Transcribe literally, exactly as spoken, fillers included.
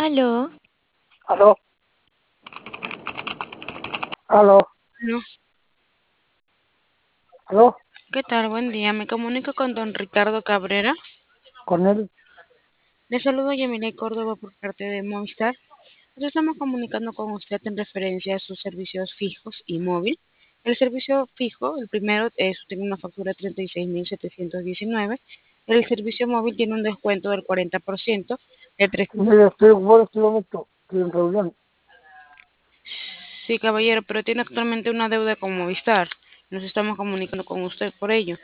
Aló, Aló, aló, no, aló, ¿qué tal? Buen día. Me comunico con don Ricardo Cabrera. con él. Le saludo Yamile Córdoba por parte de Movistar. Nos estamos comunicando con usted en referencia a sus servicios fijos y móvil. El servicio fijo, el primero, es, tiene una factura de treinta y seis mil setecientos diecinueve. El servicio móvil tiene un descuento del cuarenta por ciento de tres. Mire, estoy ocupado en este momento, estoy en reunión. Sí, caballero, pero tiene actualmente una deuda con Movistar. Nos estamos comunicando con usted por ello.